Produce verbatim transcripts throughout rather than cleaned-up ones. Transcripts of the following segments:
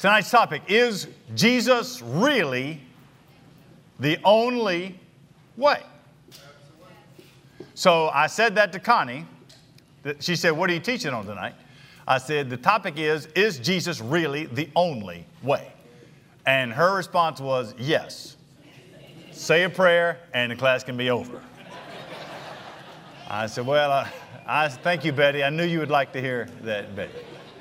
Tonight's topic, is Jesus really the only way? So I said that to Connie. She said, what are you teaching on tonight? I said, the topic is, is Jesus really the only way? And her response was, yes. Say a prayer and the class can be over. I said, well, I, I thank you, Betty. I knew you would like to hear that, Betty.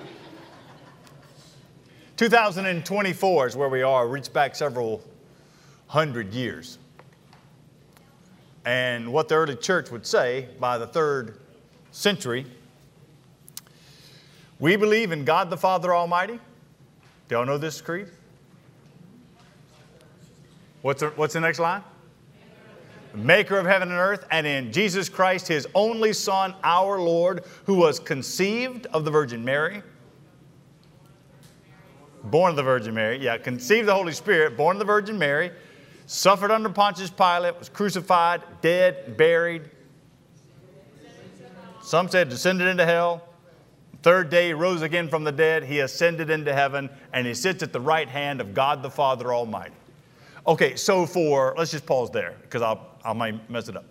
two thousand twenty-four is where we are. Reached back several hundred years. And what the early church would say by the third century, we believe in God the Father Almighty. Do y'all know this creed? What's the, what's the next line? Maker of heaven and earth, and in Jesus Christ, His only Son, our Lord, who was conceived of the Virgin Mary. Born of the Virgin Mary. Yeah, conceived of the Holy Spirit, born of the Virgin Mary, suffered under Pontius Pilate, was crucified, dead, buried. Some said descended into hell. Third day He rose again from the dead. He ascended into heaven, and He sits at the right hand of God the Father Almighty. Okay, so for, let's just pause there because I'll, I might mess it up.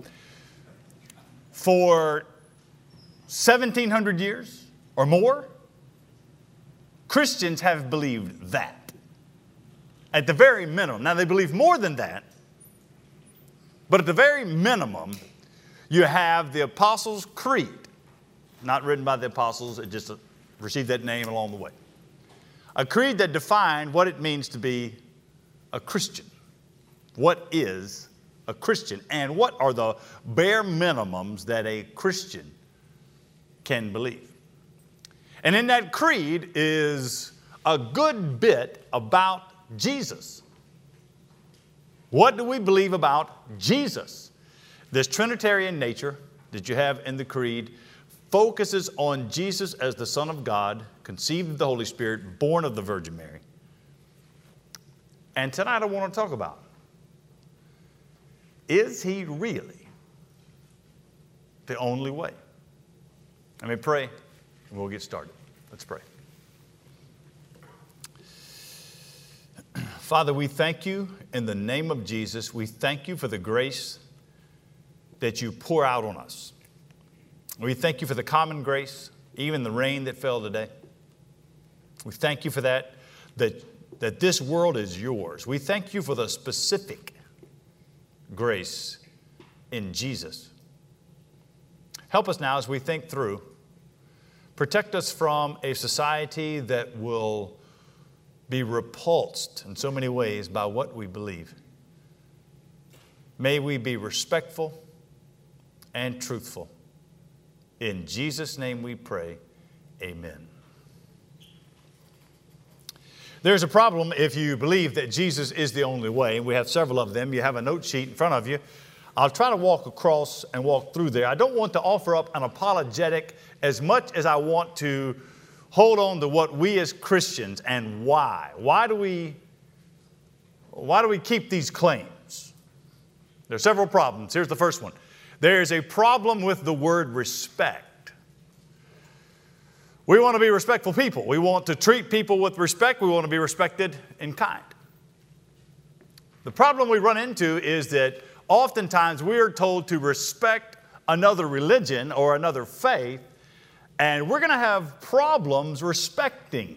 For seventeen hundred years or more, Christians have believed that. At the very minimum. Now they believe more than that, but at the very minimum, you have the Apostles' Creed. Not written by the apostles, it just received that name along the way. A creed that defined what it means to be a Christian. What is a Christian? And what are the bare minimums that a Christian can believe? And in that creed is a good bit about Jesus. What do we believe about Jesus? This Trinitarian nature that you have in the creed focuses on Jesus as the Son of God, conceived of the Holy Spirit, born of the Virgin Mary. And tonight I want to talk about, is He really the only way? Let me pray and we'll get started. Let's pray. Father, we thank You in the name of Jesus. We thank You for the grace that You pour out on us. We thank You for the common grace, even the rain that fell today. We thank You for that, that, that this world is Yours. We thank You for the specific grace in Jesus. Help us now as we think through. Protect us from a society that will be repulsed in so many ways by what we believe. May we be respectful and truthful. In Jesus' name we pray, amen. There's a problem if you believe that Jesus is the only way. We have several of them. You have a note sheet in front of you. I'll try to walk across and walk through there. I don't want to offer up an apologetic as much as I want to hold on to what we as Christians and why. Why do we, why do we keep these claims? There are several problems. Here's the first one. There's a problem with the word respect. We want to be respectful people. We want to treat people with respect. We want to be respected in kind. The problem we run into is that oftentimes we are told to respect another religion or another faith, and we're going to have problems respecting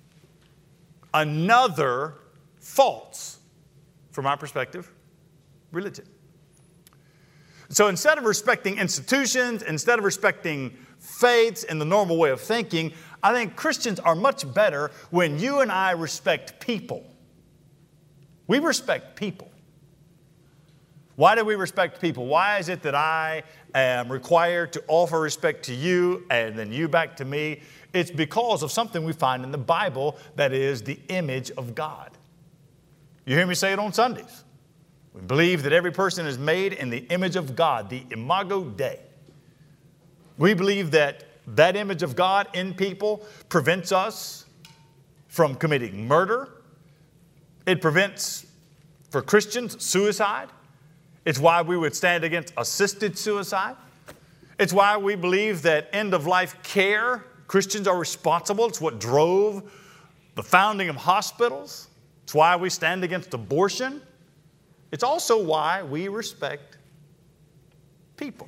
another false, from our perspective, religion. So instead of respecting institutions, instead of respecting faiths in the normal way of thinking, I think Christians are much better when you and I respect people. We respect people. Why do we respect people? Why is it that I am required to offer respect to you and then you back to me? It's because of something we find in the Bible that is the image of God. You hear me say it on Sundays. We believe that every person is made in the image of God, the imago Dei. We believe that that image of God in people prevents us from committing murder. It prevents, for Christians, suicide. It's why we would stand against assisted suicide. It's why we believe that end-of-life care, Christians are responsible. It's what drove the founding of hospitals. It's why we stand against abortion. It's also why we respect people.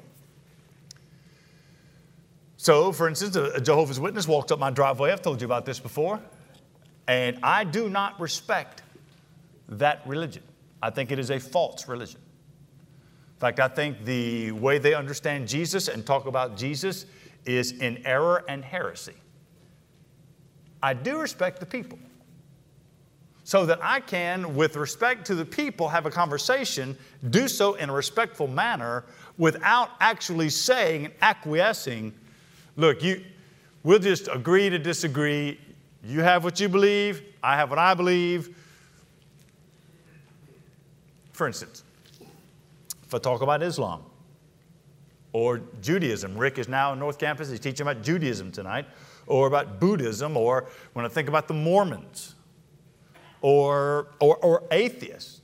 So, for instance, a Jehovah's Witness walked up my driveway. I've told you about this before. And I do not respect that religion. I think it is a false religion. In fact, I think the way they understand Jesus and talk about Jesus is in error and heresy. I do respect the people, so that I can, with respect to the people, have a conversation, do so in a respectful manner without actually saying and acquiescing, look, you, we'll just agree to disagree. You have what you believe. I have what I believe. For instance, if I talk about Islam or Judaism, Rick is now in North Campus. He's teaching about Judaism tonight, or about Buddhism, or when I think about the Mormons, or, or, or atheists.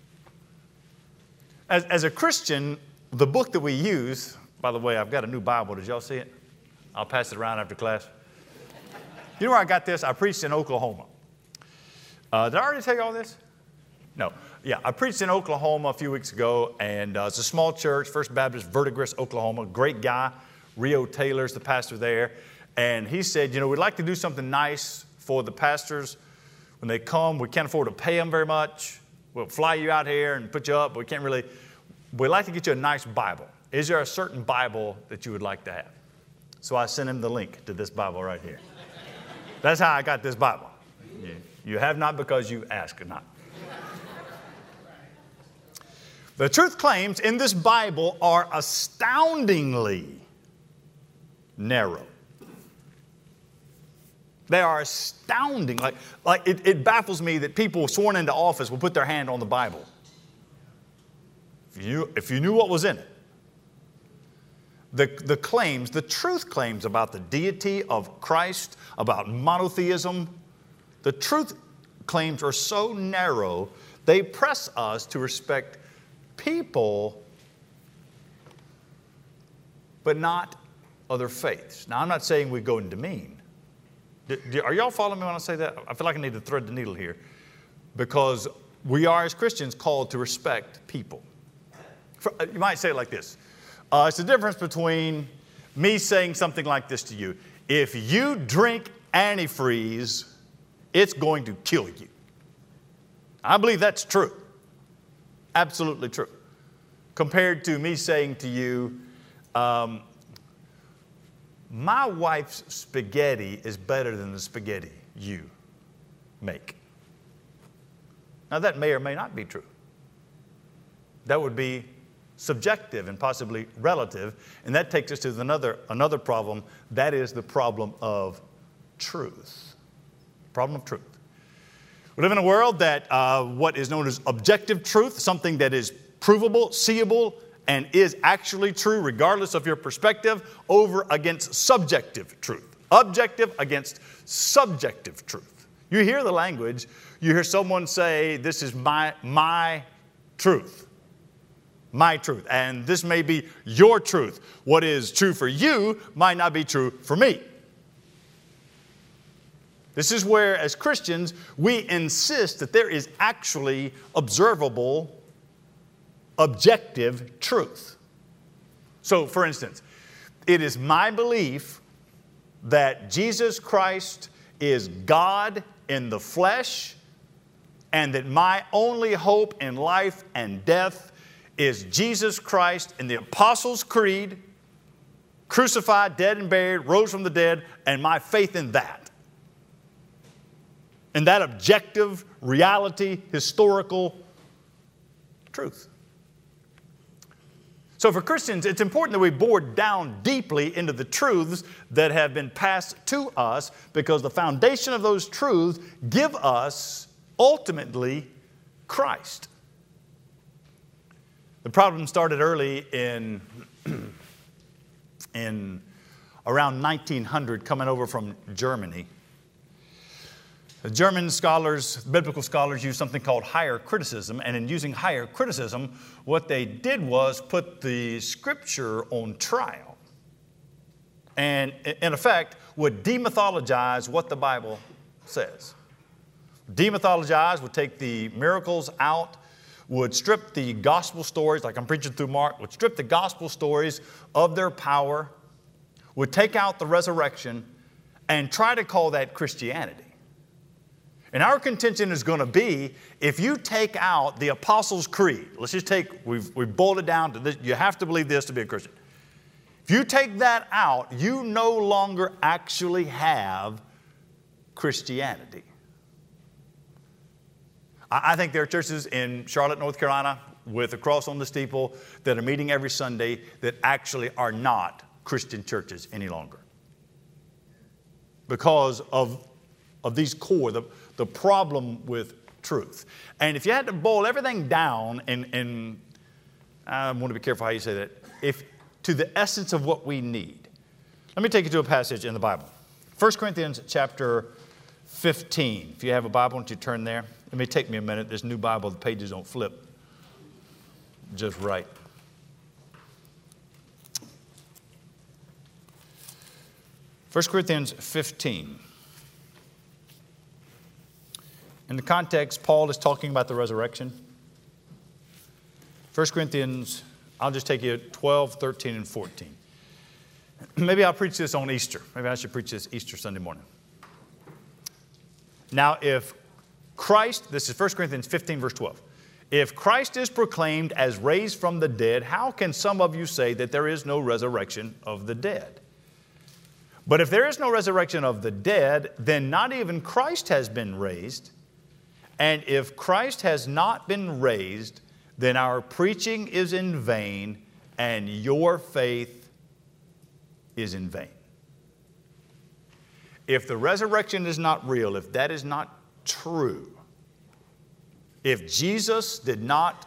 As, as a Christian, the book that we use, by the way, I've got a new Bible. Did y'all see it? I'll pass it around after class. You know where I got this? I preached in Oklahoma. Uh, did I already tell you all this? No. Yeah, I preached in Oklahoma a few weeks ago, and uh, it's a small church, First Baptist, Verdigris, Oklahoma. Great guy. Rio Taylor's the pastor there. And he said, you know, we'd like to do something nice for the pastors. When they come, we can't afford to pay them very much. We'll fly you out here and put you up. But we can't really. We'd like to get you a nice Bible. Is there a certain Bible that you would like to have? So I sent him the link to this Bible right here. That's how I got this Bible. You, you have not because you ask not. The truth claims in this Bible are astoundingly narrow. They are astounding. Like, like it, it baffles me that people sworn into office will put their hand on the Bible. If you, if you knew what was in it. The, the claims, the truth claims about the deity of Christ, about monotheism, the truth claims are so narrow, they press us to respect people, but not other faiths. Now, I'm not saying we go and demean. Are y'all following me when I say that? I feel like I need to thread the needle here, because we are, as Christians, called to respect people. You might say it like this. Uh, it's the difference between me saying something like this to you. If you drink antifreeze, it's going to kill you. I believe that's true. Absolutely true. Compared to me saying to you, um, my wife's spaghetti is better than the spaghetti you make. Now that may or may not be true. That would be subjective and possibly relative, and that takes us to another, another problem. That is the problem of truth. Problem of truth. We live in a world that uh, what is known as objective truth, something that is provable, seeable, and is actually true regardless of your perspective, over against subjective truth. Objective against subjective truth. You hear the language, you hear someone say, this is my, my truth. My truth. And this may be your truth. What is true for you might not be true for me. This is where, as Christians, we insist that there is actually observable, objective truth. So, for instance, it is my belief that Jesus Christ is God in the flesh, and that my only hope in life and death is Jesus Christ in the Apostles' Creed, crucified, dead and buried, rose from the dead, and my faith in that. And that objective, reality, historical truth. So for Christians, it's important that we bore down deeply into the truths that have been passed to us, because the foundation of those truths give us, ultimately, Christ. The problem started early in, in around nineteen hundred, coming over from Germany. The German scholars, biblical scholars, used something called higher criticism, and in using higher criticism, what they did was put the Scripture on trial, and in effect would demythologize what the Bible says. demythologize, would take the miracles out, would strip the gospel stories, like I'm preaching through Mark, would strip the gospel stories of their power, would take out the resurrection, and try to call that Christianity. And our contention is going to be, if you take out the Apostles' Creed, let's just take, we've, we've boiled it down to this, you have to believe this to be a Christian. If you take that out, you no longer actually have Christianity. I, I think there are churches in Charlotte, North Carolina, with a cross on the steeple that are meeting every Sunday that actually are not Christian churches any longer. Because of, of these core, the, the problem with truth. And if you had to boil everything down, and, and I want to be careful how you say that, if to the essence of what we need. Let me take you to a passage in the Bible. First Corinthians chapter fifteen. If you have a Bible, why don't you turn there? It may take me a minute. This new Bible, the pages don't flip just right. First Corinthians fifteen. In the context, Paul is talking about the resurrection. First Corinthians, I'll just take you twelve, thirteen, and fourteen. Maybe I'll preach this on Easter. Maybe I should preach this Easter Sunday morning. Now, if Christ, this is First Corinthians fifteen, verse twelve. If Christ is proclaimed as raised from the dead, how can some of you say that there is no resurrection of the dead? But if there is no resurrection of the dead, then not even Christ has been raised. And if Christ has not been raised, then our preaching is in vain, and your faith is in vain. If the resurrection is not real, if that is not true, if Jesus did not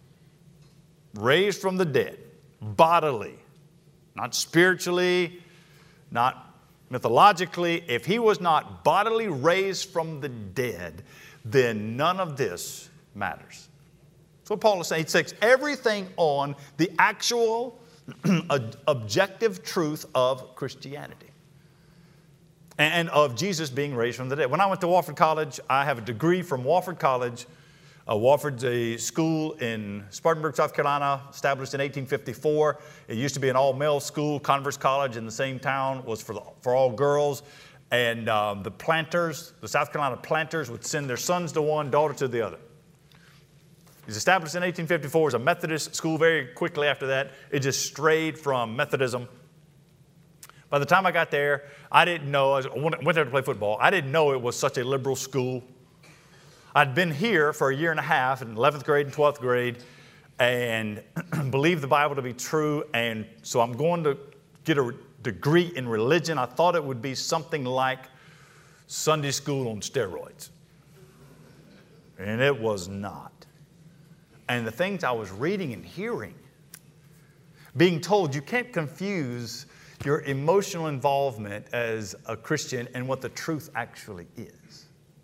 raise from the dead, bodily, not spiritually, not mythologically, if he was not bodily raised from the dead, then none of this matters. That's what Paul is saying. He takes everything on the actual objective truth of Christianity and of Jesus being raised from the dead. When I went to Wofford College, I have a degree from Wofford College. Uh, Wofford's a school in Spartanburg, South Carolina, established in eighteen fifty-four. It used to be an all-male school. Converse College in the same town was for, the, for all girls. And um, the planters, the South Carolina planters, would send their sons to one, daughter to the other. It was established in eighteen fifty-four as a Methodist school. Very quickly after that, it just strayed from Methodism. By the time I got there, I didn't know, I went there to play football, I didn't know it was such a liberal school. I'd been here for a year and a half in eleventh grade and twelfth grade and believed the Bible to be true. And so I'm going to get a degree in religion. I thought it would be something like Sunday school on steroids. And it was not. And the things I was reading and hearing, being told you can't confuse your emotional involvement as a Christian and what the truth actually is.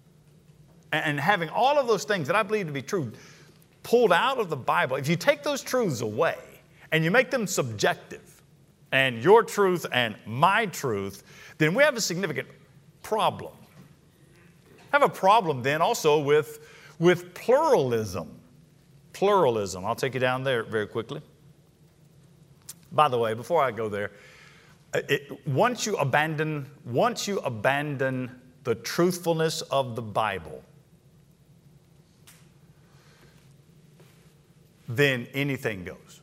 And having all of those things that I believe to be true pulled out of the Bible, if you take those truths away and you make them subjective, and your truth and my truth, then we have a significant problem. Have a problem then also with, with pluralism. Pluralism. I'll take you down there very quickly. By the way, before I go there, it, once you abandon, once you abandon the truthfulness of the Bible, then anything goes.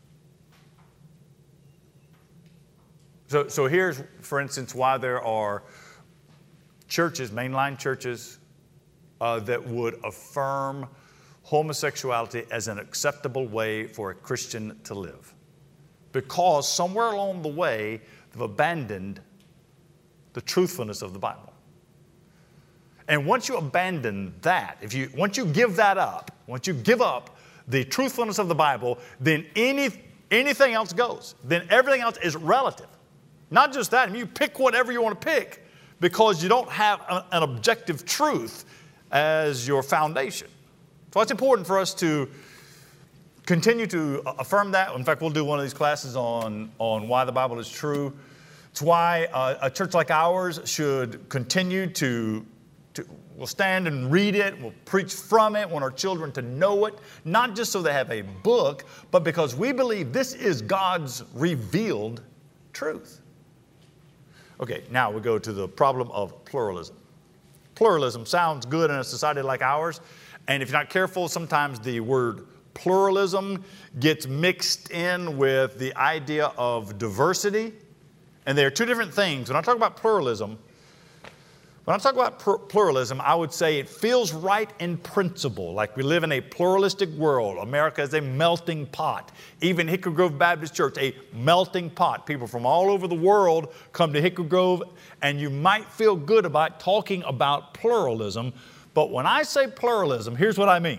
So, so here's, for instance, why there are churches, mainline churches, uh, that would affirm homosexuality as an acceptable way for a Christian to live. Because somewhere along the way, they've abandoned the truthfulness of the Bible. And once you abandon that, if you once you give that up, once you give up the truthfulness of the Bible, then any, anything else goes. Then everything else is relative. Not just that, I mean, you pick whatever you want to pick because you don't have a, an objective truth as your foundation. So it's important for us to continue to affirm that. In fact, we'll do one of these classes on, on why the Bible is true. It's why uh, a church like ours should continue to to, we'll stand and read it, we'll preach from it, want our children to know it, not just so they have a book, but because we believe this is God's revealed truth. Okay, now we go to the problem of pluralism. Pluralism sounds good in a society like ours, and if you're not careful, sometimes the word pluralism gets mixed in with the idea of diversity, and they are two different things. When I talk about pluralism, When I talk about pluralism, I would say it feels right in principle, like we live in a pluralistic world. America is a melting pot. Even Hickory Grove Baptist Church, a melting pot. People from all over the world come to Hickory Grove, and you might feel good about talking about pluralism. But when I say pluralism, here's what I mean.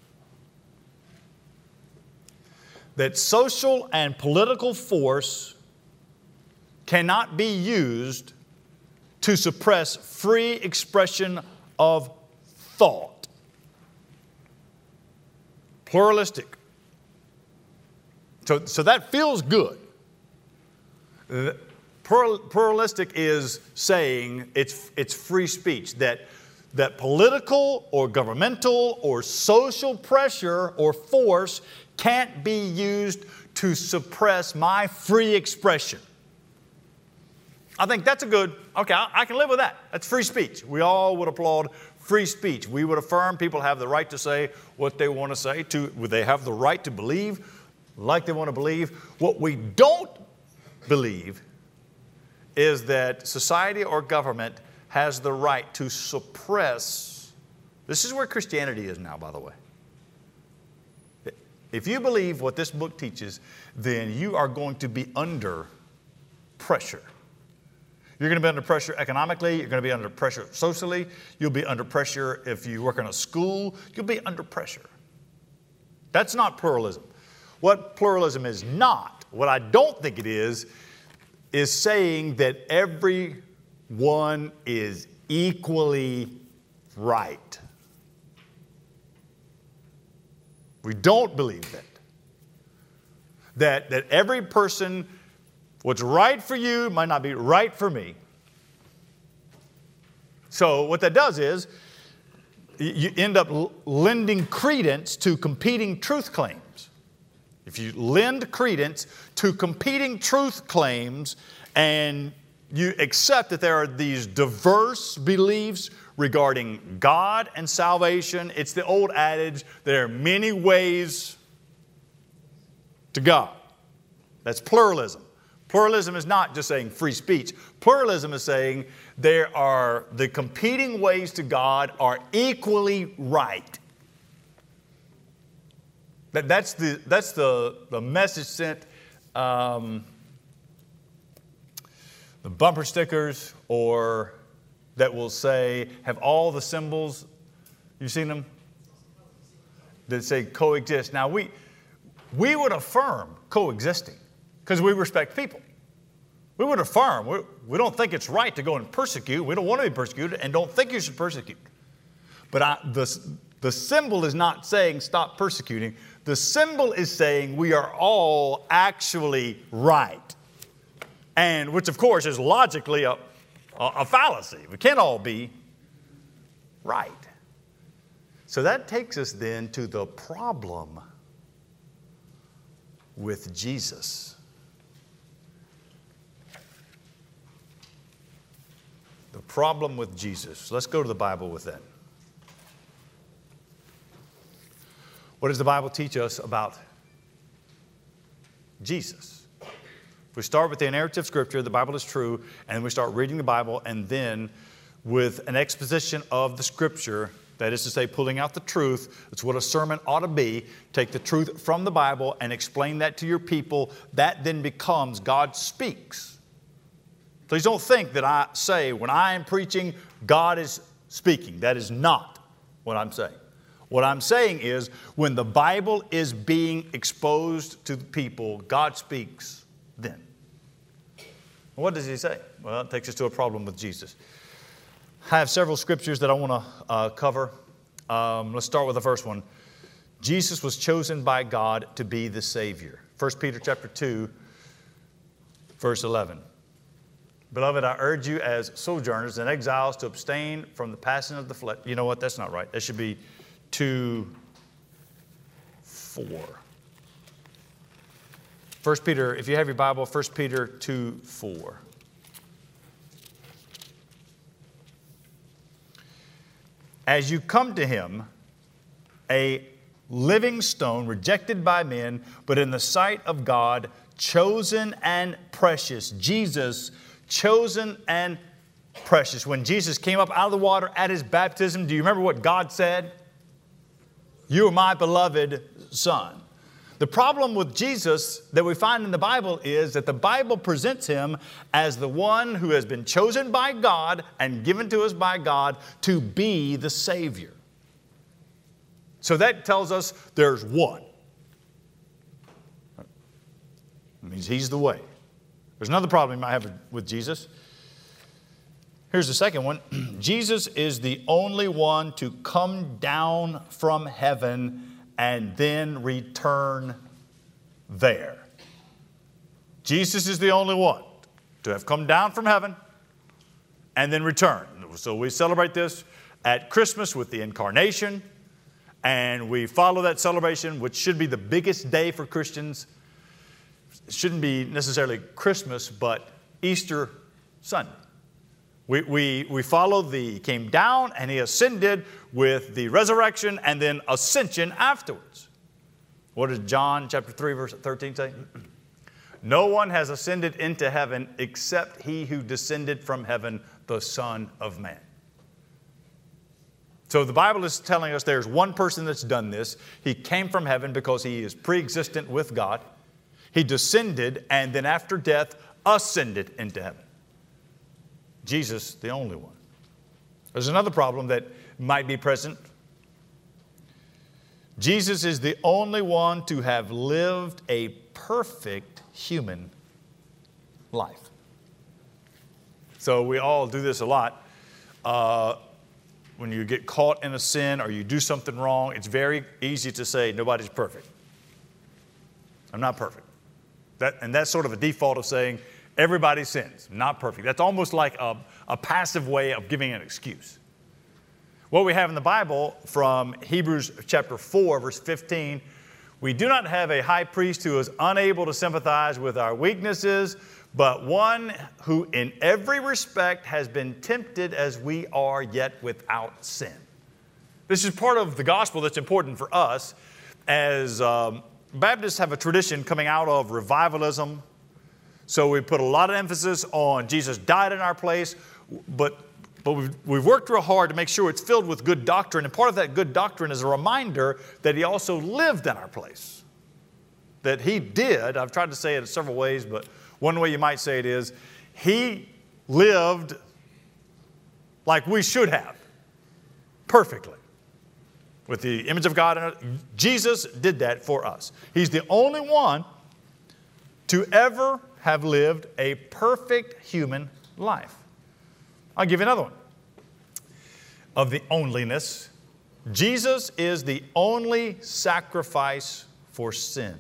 That social and political force cannot be used to suppress free expression of thought. Pluralistic. So, so that feels good. Pluralistic is saying it's, it's free speech, that, that political or governmental or social pressure or force can't be used to suppress my free expression. I think that's a good, okay, I, I can live with that. That's free speech. We all would applaud free speech. We would affirm people have the right to say what they want to say. To, they have the right to believe like they want to believe. What we don't believe is that society or government has the right to suppress. This is where Christianity is now, by the way. If you believe what this book teaches, then you are going to be under pressure. You're going to be under pressure economically. You're going to be under pressure socially. You'll be under pressure if you work in a school. You'll be under pressure. That's not pluralism. What pluralism is not, what I don't think it is, is saying that everyone is equally right. We don't believe that. That, that every person, what's right for you might not be right for me. So what that does is you end up lending credence to competing truth claims. If you lend credence to competing truth claims and you accept that there are these diverse beliefs regarding God and salvation, it's the old adage, there are many ways to God. That's pluralism. Pluralism is not just saying free speech. Pluralism is saying there are the competing ways to God are equally right. That, that's the, that's the, the message sent, um, the bumper stickers or that will say, have all the symbols, you've seen them? That say coexist. Now we, we would affirm coexisting. Because we respect people. We would affirm, we, we don't think it's right to go and persecute. We don't want to be persecuted and don't think you should persecute. But I, the, the symbol is not saying stop persecuting. The symbol is saying we are all actually right. And which of course is logically a, a, a fallacy. We can't all be right. So that takes us then to the problem with Jesus. The problem with Jesus. Let's go to the Bible with that. What does the Bible teach us about Jesus? If we start with the narrative scripture, the Bible is true, and we start reading the Bible, and then with an exposition of the scripture, that is to say, pulling out the truth, it's what a sermon ought to be. Take the truth from the Bible and explain that to your people. That then becomes God speaks. Please don't think that I say when I am preaching, God is speaking. That is not what I'm saying. What I'm saying is when the Bible is being exposed to the people, God speaks then. What does he say? Well, it takes us to a problem with Jesus. I have several scriptures that I want to uh, cover. Um, let's start with the first one. Jesus was chosen by God to be the Savior. First Peter chapter two, verse eleven. Beloved, I urge you as sojourners and exiles to abstain from the passion of the flesh. You know what? That's not right. That should be two, four. First Peter, if you have your Bible, First Peter two, four. As you come to him, a living stone, rejected by men, but in the sight of God, chosen and precious. Jesus, chosen and precious. When Jesus came up out of the water at his baptism, do you remember what God said? You are my beloved Son. The problem with Jesus that we find in the Bible is that the Bible presents him as the one who has been chosen by God and given to us by God to be the Savior. So that tells us there's one. It means he's the way. There's another problem you might have with Jesus. Here's the second one. Jesus is the only one to come down from heaven and then return there. Jesus is the only one to have come down from heaven and then return. So we celebrate this at Christmas with the incarnation, and we follow that celebration, which should be the biggest day for Christians. It shouldn't be necessarily Christmas, but Easter Sunday. We, we, we follow the, he came down and he ascended with the resurrection and then ascension afterwards. What does John chapter three verse thirteen say? No one has ascended into heaven except he who descended from heaven, the Son of Man. So the Bible is telling us there's one person that's done this. He came from heaven because he is pre-existent with God. He descended and then after death ascended into heaven. Jesus, the only one. There's another problem that might be present. Jesus is the only one to have lived a perfect human life. So we all do this a lot. Uh, when you get caught in a sin or you do something wrong, it's very easy to say, nobody's perfect. I'm not perfect. That, and that's sort of a default of saying, everybody sins, not perfect. That's almost like a, a passive way of giving an excuse. What we have in the Bible from Hebrews chapter four, verse fifteen, we do not have a high priest who is unable to sympathize with our weaknesses, but one who in every respect has been tempted as we are, yet without sin. This is part of the gospel that's important for us, as um, Baptists have a tradition coming out of revivalism. So we put a lot of emphasis on Jesus died in our place, but, but we've, we've worked real hard to make sure it's filled with good doctrine. And part of that good doctrine is a reminder that he also lived in our place. That he did, I've tried to say it in several ways, but one way you might say it is, he lived like we should have, perfectly. With the image of God in it. Jesus did that for us. He's the only one to ever have lived a perfect human life. I'll give you another one. Of the onlyness, Jesus is the only sacrifice for sin.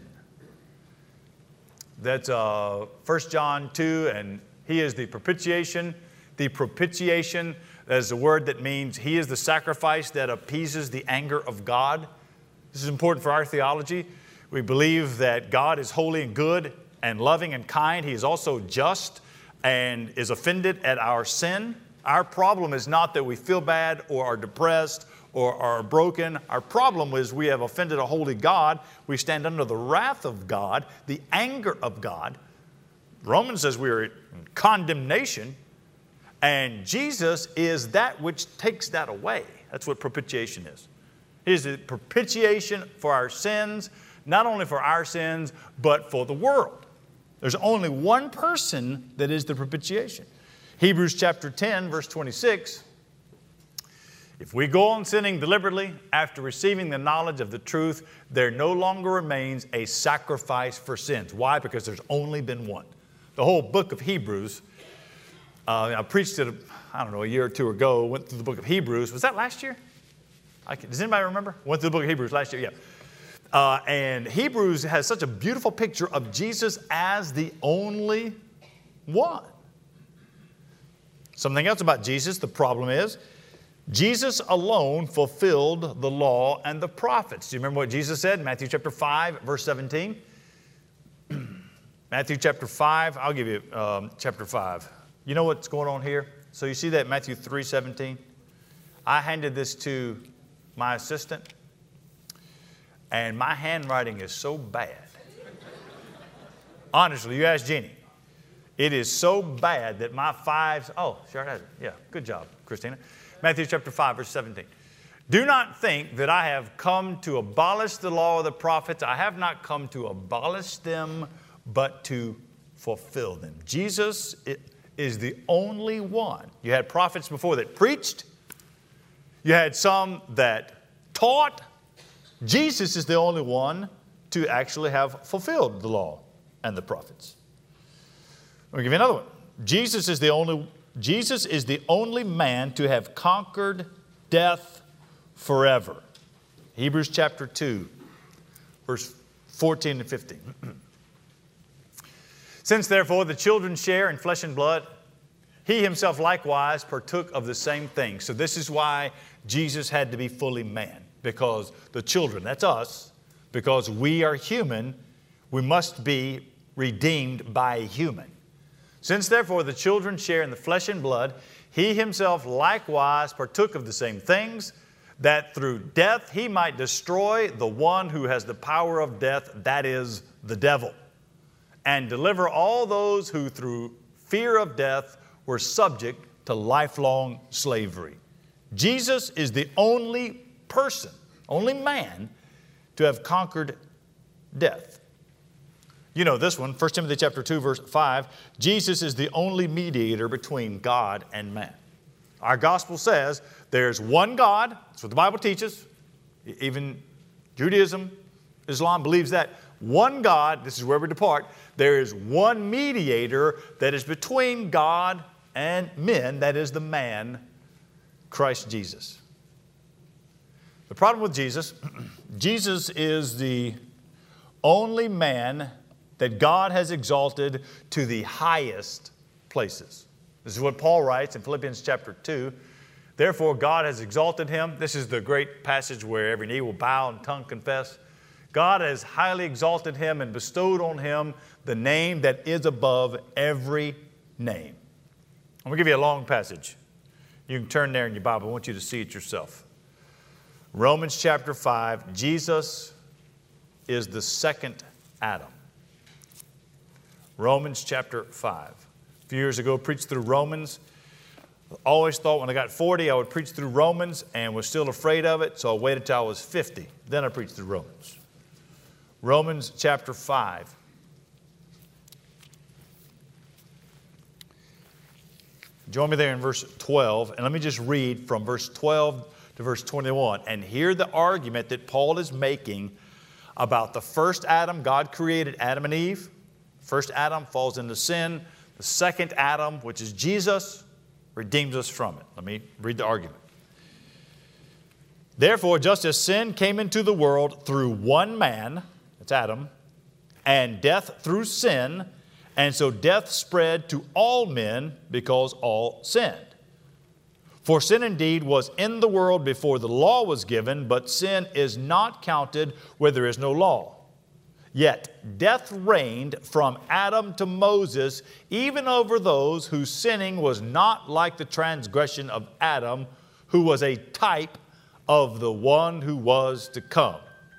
That's uh, First John two, and he is the propitiation. The propitiation, that is a word that means he is the sacrifice that appeases the anger of God. This is important for our theology. We believe that God is holy and good and loving and kind. He is also just and is offended at our sin. Our problem is not that we feel bad or are depressed or are broken. Our problem is we have offended a holy God. We stand under the wrath of God, the anger of God. Romans says we are in condemnation, and Jesus is that which takes that away. That's what propitiation is. He is the propitiation for our sins, not only for our sins, but for the world. There's only one person that is the propitiation. Hebrews chapter ten, verse twenty-six. If we go on sinning deliberately after receiving the knowledge of the truth, there no longer remains a sacrifice for sins. Why? Because there's only been one. The whole book of Hebrews, uh, I preached it, I don't know, a year or two ago, went through the book of Hebrews. Was that last year? I can, does anybody remember? Went through the book of Hebrews last year, yeah. Uh, and Hebrews has such a beautiful picture of Jesus as the only one. Something else about Jesus, the problem is, Jesus alone fulfilled the law and the prophets. Do you remember what Jesus said in Matthew chapter five, verse seventeen? Matthew chapter five, I'll give you um, chapter five. You know what's going on here? So you see that Matthew three seventeen? I handed this to my assistant, and my handwriting is so bad. Honestly, you ask Jeannie. It is so bad that my fives, oh, sure has it. Yeah, good job, Christina. Matthew chapter five, verse seventeen. Do not think that I have come to abolish the law of the prophets. I have not come to abolish them, but to fulfill them. Jesus is the only one. You had prophets before that preached. You had some that taught. Jesus is the only one to actually have fulfilled the law and the prophets. I'll give you another one. Jesus is the only, Jesus is the only man to have conquered death forever. Hebrews chapter two, verse fourteen and fifteen. Since therefore the children share in flesh and blood, he himself likewise partook of the same thing. So this is why Jesus had to be fully man, because the children, that's us, because we are human, we must be redeemed by a human. Since therefore the children share in the flesh and blood, he himself likewise partook of the same things, that through death he might destroy the one who has the power of death, that is, the devil, and deliver all those who through fear of death were subject to lifelong slavery. Jesus is the only person, only man, to have conquered death. You know this one, First Timothy chapter two, verse five, Jesus is the only mediator between God and man. Our gospel says there's one God. That's what the Bible teaches. Even Judaism, Islam believes that. One God, this is where we depart, there is one mediator that is between God and men, that is the man, Christ Jesus. The problem with Jesus, Jesus is the only man that God has exalted to the highest places. This is what Paul writes in Philippians chapter two. Therefore, God has exalted him. This is the great passage where every knee will bow and tongue confess. God has highly exalted him and bestowed on him the name that is above every name. I'm going to give you a long passage. You can turn there in your Bible. I want you to see it yourself. Romans chapter five, Jesus is the second Adam. Romans chapter five. A few years ago, I preached through Romans. I always thought when I got forty, I would preach through Romans and was still afraid of it, so I waited till I was fifty. Then I preached through Romans. Romans chapter five. Join me there in verse twelve, and let me just read from verse twelve to verse twenty-one and hear the argument that Paul is making about the first Adam. God created Adam and Eve. First Adam falls into sin. The second Adam, which is Jesus, redeems us from it. Let me read the argument. Therefore, just as sin came into the world through one man, that's Adam, and death through sin, and so death spread to all men because all sinned. For sin indeed was in the world before the law was given, but sin is not counted where there is no law. Yet death reigned from Adam to Moses, even over those whose sinning was not like the transgression of Adam, who was a type of the one who was to come.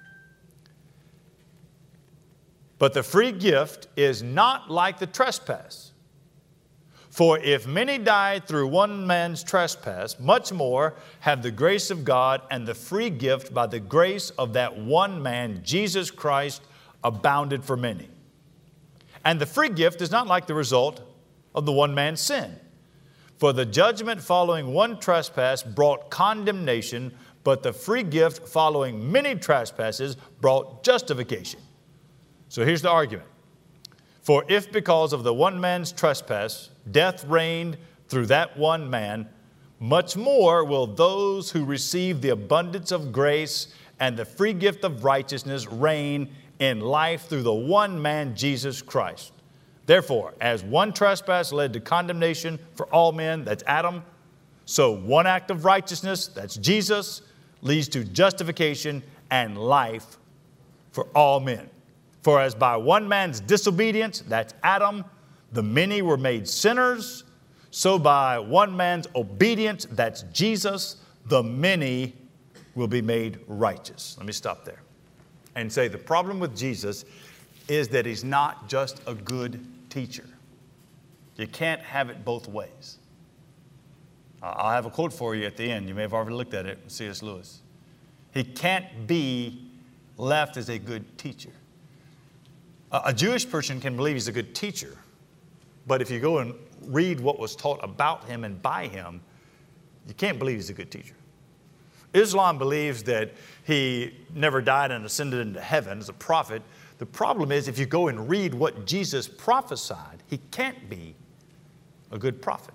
But the free gift is not like the trespass. For if many died through one man's trespass, much more have the grace of God and the free gift by the grace of that one man, Jesus Christ, abounded for many. And the free gift is not like the result of the one man's sin. For the judgment following one trespass brought condemnation, but the free gift following many trespasses brought justification. So here's the argument. For if because of the one man's trespass, death reigned through that one man, much more will those who receive the abundance of grace and the free gift of righteousness reign in life through the one man, Jesus Christ. Therefore, as one trespass led to condemnation for all men, that's Adam, so one act of righteousness, that's Jesus, leads to justification and life for all men. For as by one man's disobedience, that's Adam, the many were made sinners, so by one man's obedience, that's Jesus, the many will be made righteous. Let me stop there and say the problem with Jesus is that he's not just a good teacher. You can't have it both ways. I'll have a quote for you at the end. You may have already looked at it, C S Lewis. He can't be left as a good teacher. A Jewish person can believe he's a good teacher, but if you go and read what was taught about him and by him, you can't believe he's a good teacher. Islam believes that he never died and ascended into heaven as a prophet. The problem is if you go and read what Jesus prophesied, he can't be a good prophet.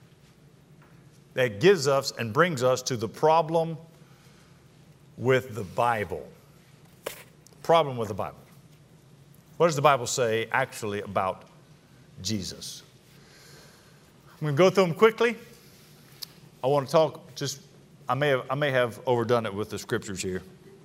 That gives us and brings us to the problem with the Bible. Problem with the Bible. What does the Bible say actually about Jesus? I'm going to go through them quickly. I want to talk just, I may have, I may have overdone it with the scriptures here.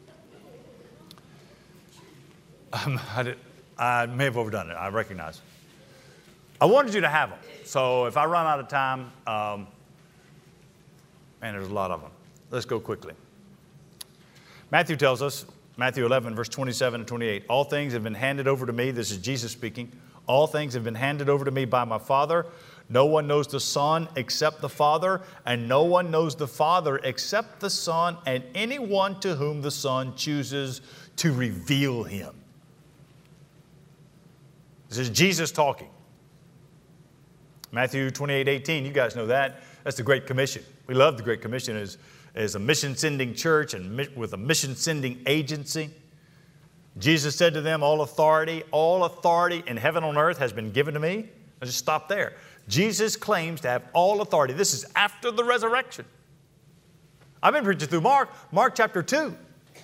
Um, I, did, I may have overdone it, I recognize. I wanted you to have them. So if I run out of time, um, man, there's a lot of them. Let's go quickly. Matthew tells us, Matthew eleven, verse twenty-seven and twenty-eight, all things have been handed over to me. This is Jesus speaking. All things have been handed over to me by my Father. No one knows the Son except the Father, and no one knows the Father except the Son, and anyone to whom the Son chooses to reveal him. This is Jesus talking. Matthew twenty-eight, eighteen, you guys know that. That's the Great Commission. We love the Great Commission as, as a mission-sending church and with a mission-sending agency. Jesus said to them, all authority, all authority in heaven and on earth has been given to me. Let's just stop there. Jesus claims to have all authority. This is after the resurrection. I've been preaching through Mark, Mark chapter two.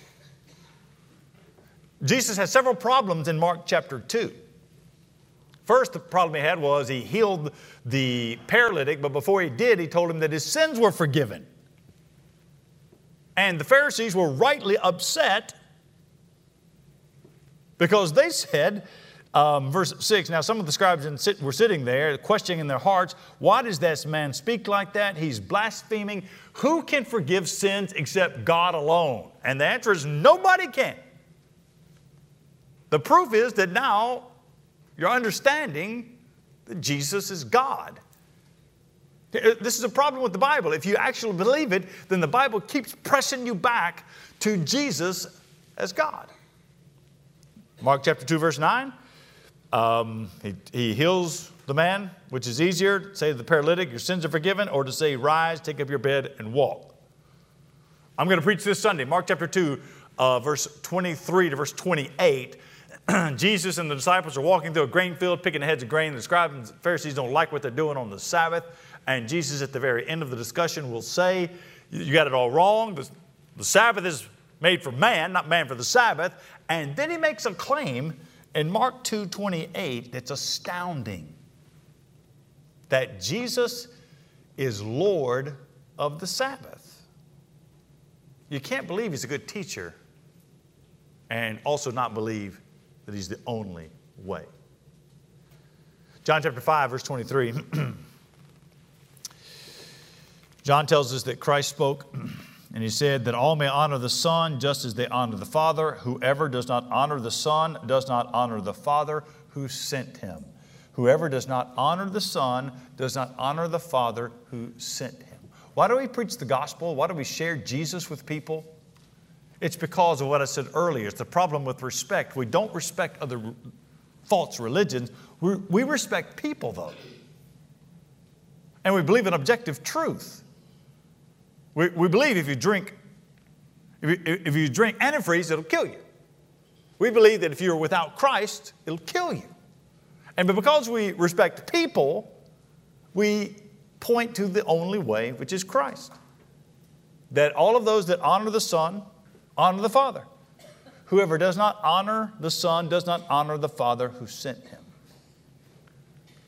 Jesus has several problems in Mark chapter two. First, the problem he had was he healed the paralytic, but before he did, he told him that his sins were forgiven. And the Pharisees were rightly upset because they said, um, verse six, now some of the scribes were sitting there questioning in their hearts, why does this man speak like that? He's blaspheming. Who can forgive sins except God alone? And the answer is nobody can. The proof is that now you're understanding that Jesus is God. This is a problem with the Bible. If you actually believe it, then the Bible keeps pressing you back to Jesus as God. Mark chapter two, verse nine. Um, he, he heals the man, which is easier to say to the paralytic, your sins are forgiven, or to say, rise, take up your bed, and walk. I'm going to preach this Sunday, Mark chapter two, uh, verse twenty-three to verse twenty-eight. Jesus and the disciples are walking through a grain field, picking the heads of grain. The scribes and the Pharisees don't like what they're doing on the Sabbath. And Jesus, at the very end of the discussion, will say, you got it all wrong. The, the Sabbath is made for man, not man for the Sabbath. And then he makes a claim in Mark two twenty-eight that's astounding. That Jesus is Lord of the Sabbath. You can't believe he's a good teacher and also not believe that he's the only way. John chapter five, verse twenty-three. John tells us that Christ spoke, and he said that all may honor the Son just as they honor the Father. Whoever does not honor the Son does not honor the Father who sent him. Whoever does not honor the Son does not honor the Father who sent him. Why do we preach the gospel? Why do we share Jesus with people? It's because of what I said earlier. It's the problem with respect. We don't respect other false religions. We, we respect people, though. And we believe in objective truth. We, we believe if you drink, if you, if you drink antifreeze, it'll kill you. We believe that if you're without Christ, it'll kill you. And because we respect people, we point to the only way, which is Christ. That all of those that honor the Son, honor the Father. Whoever does not honor the Son does not honor the Father who sent him.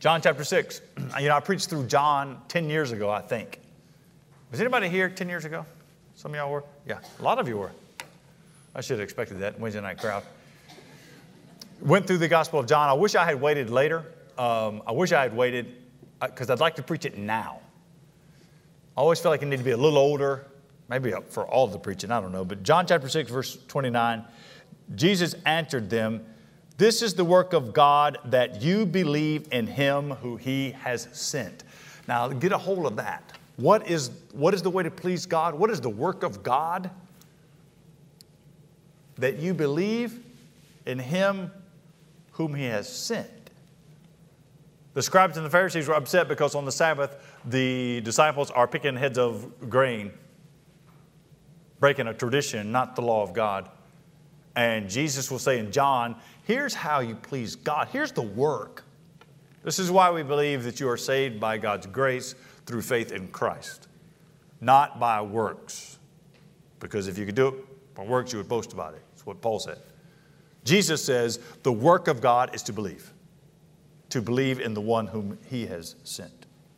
John chapter six. You know, I preached through John ten years ago, I think. Was anybody here ten years ago? Some of y'all were? Yeah, a lot of you were. I should have expected that Wednesday night crowd. Went through the Gospel of John. I wish I had waited later. Um, I wish I had waited because I'd like to preach it now. I always feel like I need to be a little older, maybe for all of the preaching, I don't know. But John chapter six, verse twenty-nine, Jesus answered them, "This is the work of God, that you believe in Him who He has sent." Now, get a hold of that. What is, what is the way to please God? What is the work of God? That you believe in Him whom He has sent. The scribes and the Pharisees were upset because on the Sabbath, the disciples are picking heads of grain, breaking a tradition, not the law of God. And Jesus will say in John, here's how you please God. Here's the work. This is why we believe that you are saved by God's grace through faith in Christ, not by works. Because if you could do it by works, you would boast about it. That's what Paul said. Jesus says the work of God is to believe, to believe in the one whom He has sent.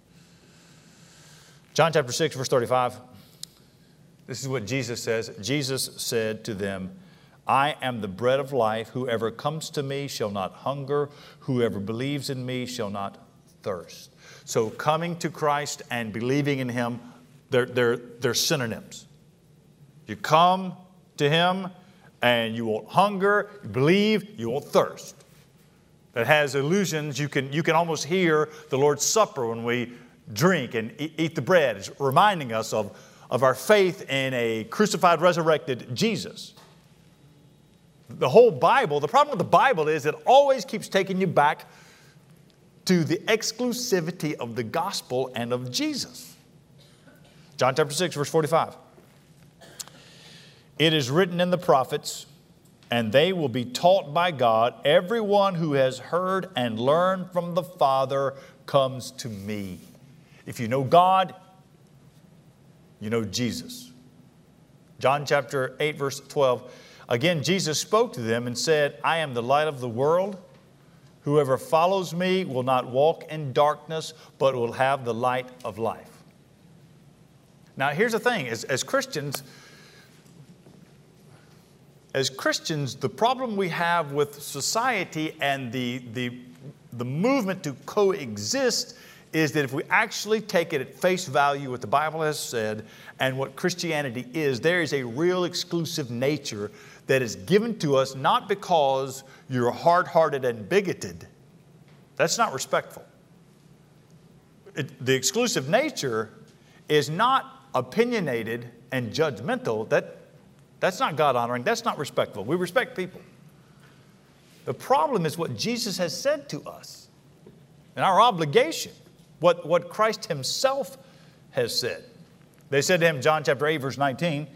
John chapter six, verse thirty-five. This is what Jesus says. Jesus said to them, "I am the bread of life. Whoever comes to me shall not hunger. Whoever believes in me shall not thirst." So coming to Christ and believing in Him, they're, they're, they're synonyms. You come to Him and you won't hunger. You believe, you won't thirst. That has illusions. You can, you can almost hear the Lord's Supper when we drink and eat the bread. It's reminding us of, of our faith in a crucified, resurrected Jesus. The whole Bible, the problem with the Bible is it always keeps taking you back to the exclusivity of the gospel and of Jesus. John chapter six, verse forty-five. "It is written in the prophets, and they will be taught by God. Everyone who has heard and learned from the Father comes to me." If you know God, you know Jesus. John chapter eight, verse twelve. "Again, Jesus spoke to them and said, I am the light of the world. Whoever follows me will not walk in darkness, but will have the light of life." Now, here's the thing. As, as Christians, as Christians, the problem we have with society and the, the, the movement to coexist is that if we actually take it at face value, what the Bible has said, and what Christianity is, there is a real exclusive nature that is given to us not because you're hard-hearted and bigoted. That's not respectful. It, the exclusive nature is not opinionated and judgmental. That, that's not God-honoring. That's not respectful. We respect people. The problem is what Jesus has said to us and our obligation, what, what Christ Himself has said. They said to Him, John chapter eight, verse nineteen,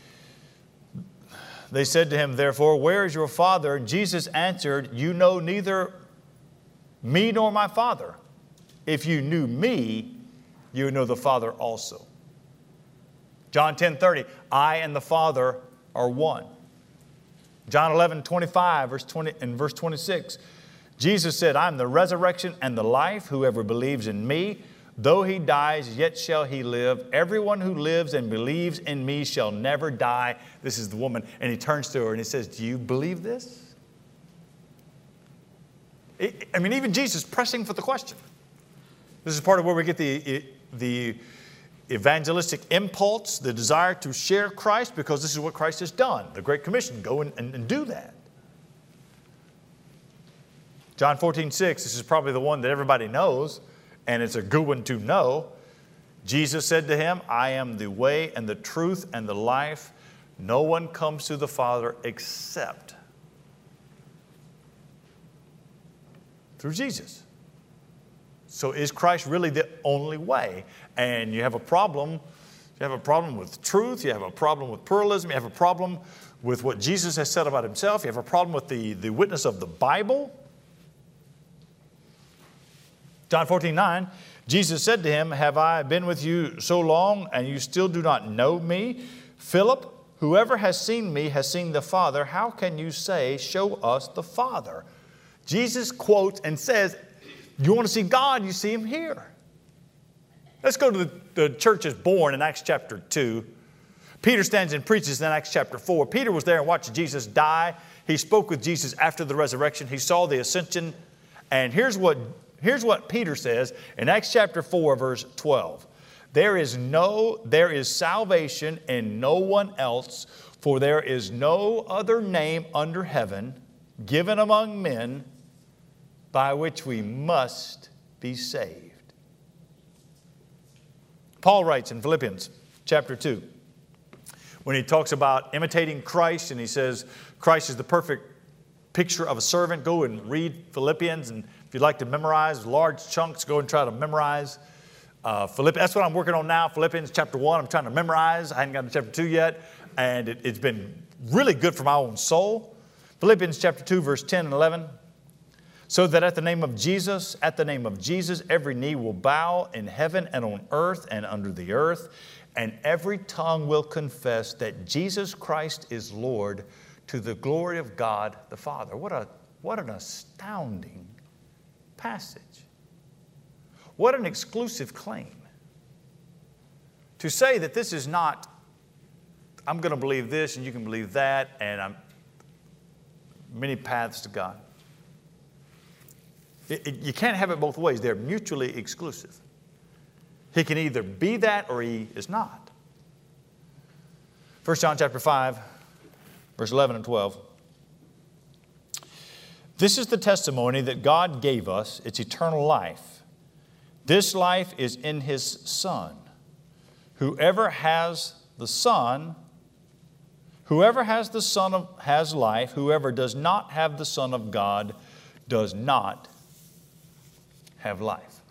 they said to Him, therefore, where is your Father? And Jesus answered, you know neither me nor my Father. If you knew me, you would know the Father also. John ten thirty, I and the Father are one. John eleven twenty-five, verse twenty and verse twenty-six, Jesus said, I am the resurrection and the life. Whoever believes in me, though he dies, yet shall he live. Everyone who lives and believes in me shall never die. This is the woman. And He turns to her and He says, do you believe this? I mean, even Jesus pressing for the question. This is part of where we get the, the evangelistic impulse, the desire to share Christ, because this is what Christ has done. The Great Commission, go and, and, and do that. John fourteen six, this is probably the one that everybody knows, and it's a good one to know. Jesus said to him, I am the way and the truth and the life. No one comes to the Father except through Jesus. So is Christ really the only way? And you have a problem. You have a problem with truth. You have a problem with pluralism. You have a problem with what Jesus has said about Himself. You have a problem with the, the witness of the Bible. John fourteen nine, Jesus said to him, have I been with you so long and you still do not know me? Philip, whoever has seen me has seen the Father. How can you say, show us the Father? Jesus quotes and says, You want to see God, you see Him here. Let's go to the, the church is born in Acts chapter two. Peter stands and preaches in Acts chapter four. Peter was there and watched Jesus die. He spoke with Jesus after the resurrection. He saw the ascension. And here's what, here's what Peter says in Acts chapter four, verse twelve. There is no, there is salvation in no one else, for there is no other name under heaven given among men by which we must be saved. Paul writes in Philippians chapter two, when he talks about imitating Christ, and he says Christ is the perfect picture of a servant. Go and read Philippians, and if you'd like to memorize large chunks, go and try to memorize uh, Philippians. That's what I'm working on now, Philippians chapter one. I'm trying to memorize. I hadn't gotten to chapter two yet, and it, it's been really good for my own soul. Philippians chapter two, verse ten and eleven. So that at the name of Jesus, at the name of Jesus, every knee will bow in heaven and on earth and under the earth, and every tongue will confess that Jesus Christ is Lord, to the glory of God the Father. What a, what an astounding passage. What an exclusive claim. To say that this is not, I'm going to believe this and you can believe that, and I'm many paths to God. It, it, you can't have it both ways. They're mutually exclusive. He can either be that or he is not. First John chapter five, verse eleven and twelve. This is the testimony that God gave us, it's eternal life. This life is in His Son. Whoever has the Son, whoever has the Son of, has life. Whoever does not have the Son of God does not have life.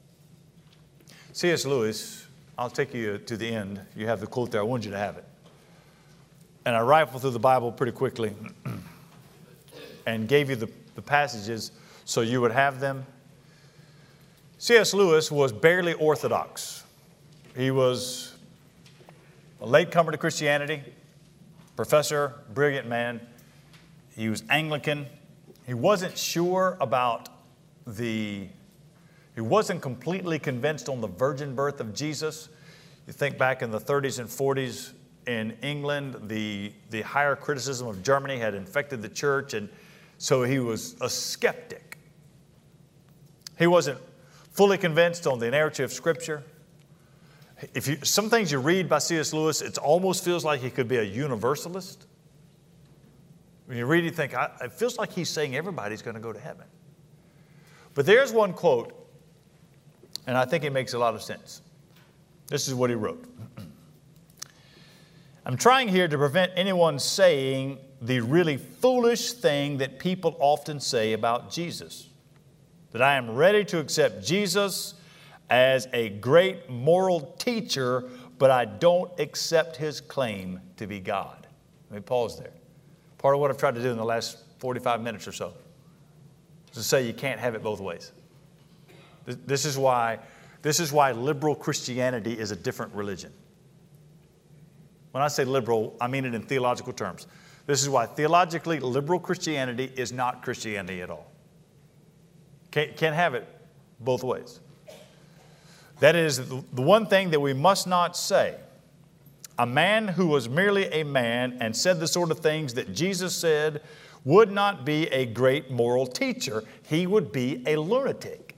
C S Lewis, I'll take you to the end. You have the quote there. I want you to have it. And I rifled through the Bible pretty quickly and gave you the, the passages so you would have them. C S Lewis was barely orthodox. He was a latecomer to Christianity, professor, brilliant man. He was Anglican. He wasn't sure about the, he wasn't completely convinced on the virgin birth of Jesus. You think back in the thirties and forties in England, the, the higher criticism of Germany had infected the church, and so he was a skeptic. He wasn't fully convinced on the inerrancy of Scripture. If you, some things you read by C S Lewis, it almost feels like he could be a universalist. When you read it, you think, I, it feels like he's saying everybody's going to go to heaven. But there's one quote, and I think it makes a lot of sense. This is what he wrote. I'm trying here to prevent anyone saying the really foolish thing that people often say about Jesus. That I am ready to accept Jesus as a great moral teacher, but I don't accept His claim to be God. Let me pause there. Part of what I've tried to do in the last forty-five minutes or so is to say you can't have it both ways. This is why, this is why liberal Christianity is a different religion. When I say liberal, I mean it in theological terms. This is why theologically liberal Christianity is not Christianity at all. Can't, can't have it both ways. That is the one thing that we must not say. A man who was merely a man and said the sort of things that Jesus said would not be a great moral teacher. He would be a lunatic.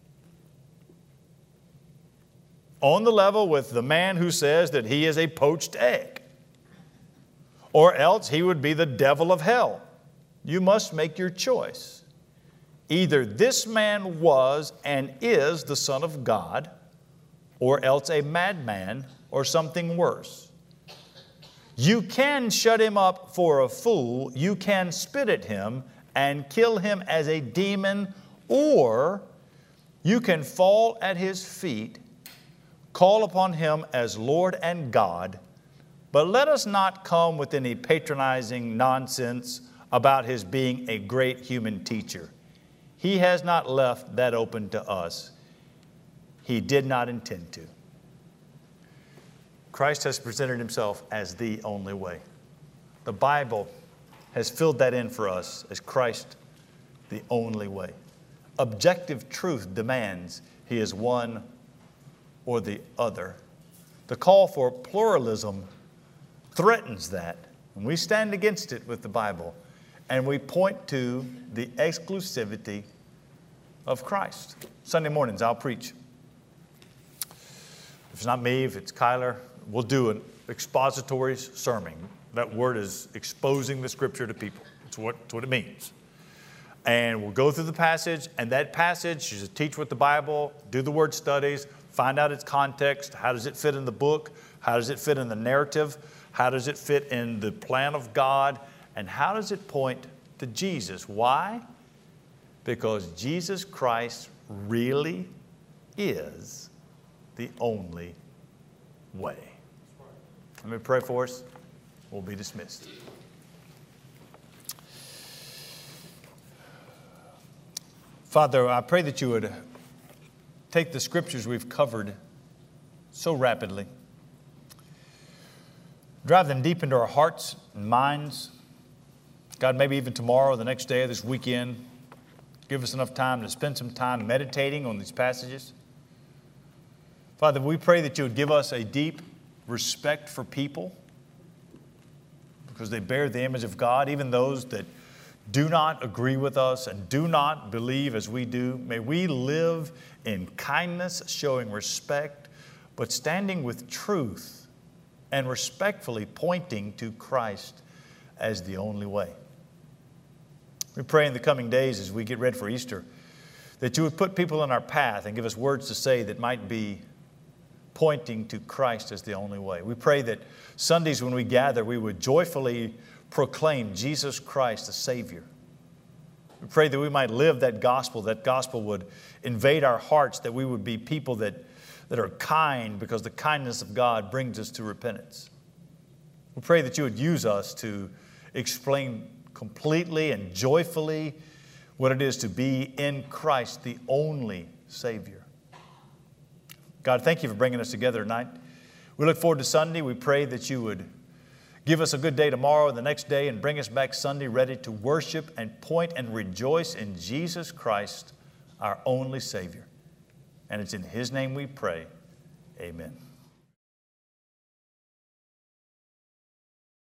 On the level with the man who says that he is a poached egg. Or else he would be the devil of hell. You must make your choice. Either this man was and is the Son of God, or else a madman or something worse. You can shut him up for a fool, you can spit at him and kill him as a demon, or you can fall at his feet, call upon Him as Lord and God, but let us not come with any patronizing nonsense about His being a great human teacher. He has not left that open to us. He did not intend to. Christ has presented Himself as the only way. The Bible has filled that in for us as Christ, the only way. objective truth demands he is one or the other. The call for pluralism threatens that, and we stand against it with the Bible, and we point to the exclusivity of Christ. Sunday mornings, I'll preach. If it's not me, if it's Kyler, we'll do an expository sermon. That word is exposing the Scripture to people. It's what, it's what it means. And we'll go through the passage, and that passage, you just teach with the Bible, do the word studies, find out its context. How does it fit in the book? How does it fit in the narrative? How does it fit in the plan of God? And how does it point to Jesus? Why? Because Jesus Christ really is the only way. Let me pray for us. We'll be dismissed. Father, I pray that you would take the scriptures we've covered so rapidly, drive them deep into our hearts and minds. God, maybe even tomorrow, or the next day, or this weekend, give us enough time to spend some time meditating on these passages. Father, we pray that you would give us a deep respect for people because they bear the image of God, even those that do not agree with us and do not believe as we do. May we live in kindness, showing respect, but standing with truth and respectfully pointing to Christ as the only way. We pray in the coming days as we get ready for Easter that you would put people in our path and give us words to say that might be pointing to Christ as the only way. We pray that Sundays when we gather, we would joyfully proclaim Jesus Christ the Savior. We pray that we might live that gospel, that gospel would invade our hearts, that we would be people that, that are kind because the kindness of God brings us to repentance. We pray that you would use us to explain completely and joyfully what it is to be in Christ, the only Savior. God, thank you for bringing us together tonight. We look forward to Sunday. We pray that you would give us a good day tomorrow and the next day and bring us back Sunday ready to worship and point and rejoice in Jesus Christ, our only Savior. And it's in His name we pray. Amen.